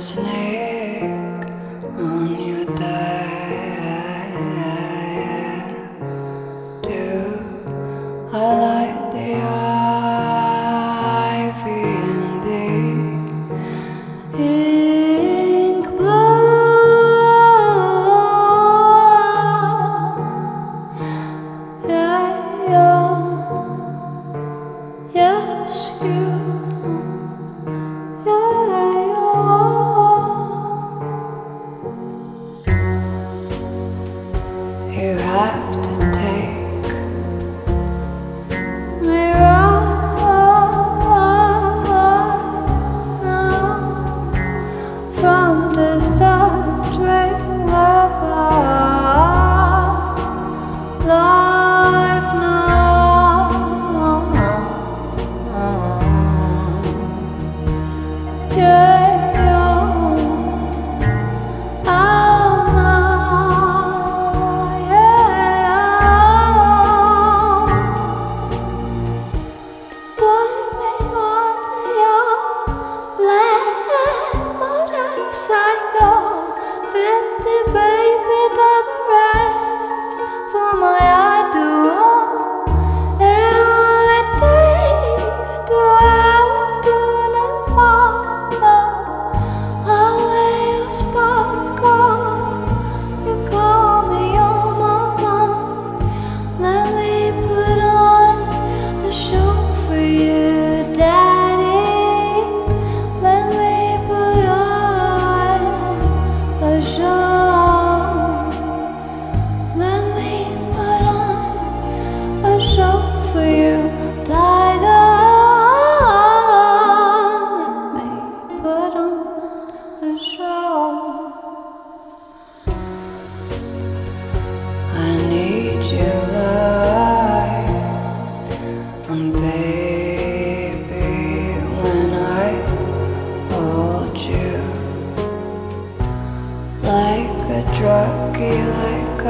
snake on your diet. Do I like the ivy and the ink blue? Yeah, yes, you. You have to take me right now from the start, trailer park life now. Yeah. Psycho, 50 baby doesn't rest for my idol. It only takes 2 hours to not follow. Away you sparkle, you call me your mama. Let me put on a show for you, daddy. Let me put on a show. Let me put on a show for you, tiger. Let me put on a show. I need you like baby when I hold you. Like a druggie, like I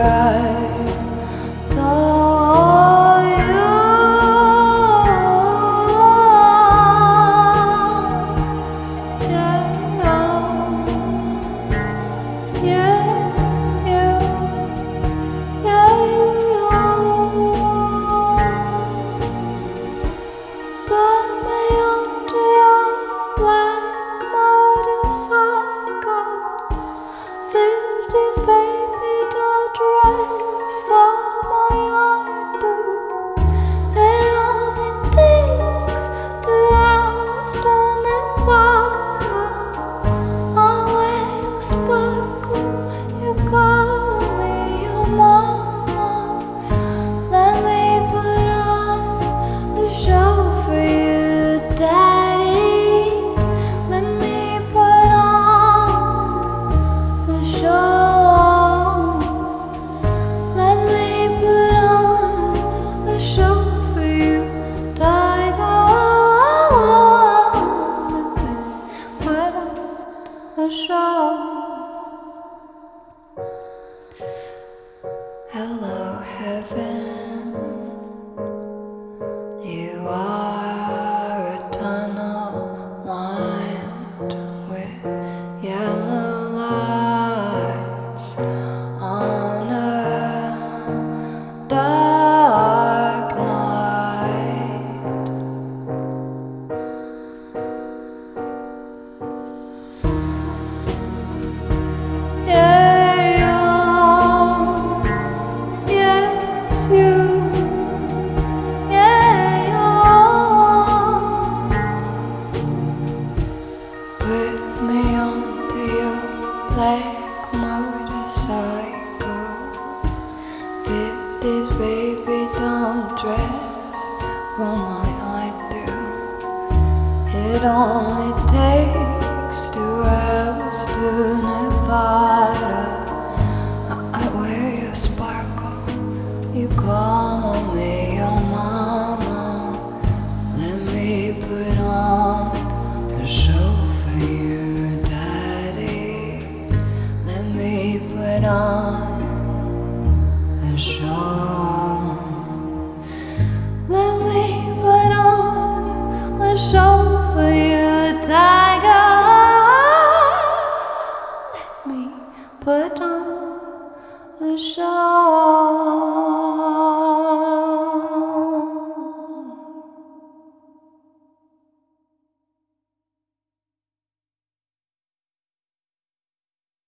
told you. Yeah, yeah, yeah. Put me onto your black motorcycle. 50s baby doll dress for my idol. It only takes 2 hours to Nevada. Away you sparkle, you call me your mama. Let me put on a show for you, daddy. Let me put on a show. Let me put on a show for you, tiger. Let me put on a show. Hello, heaven. You are a tunnel lined with yellow lights on a dark night. Yeah, yes, you. Put me onto your black motorcycle. 50s baby don't dress for my idol. It only takes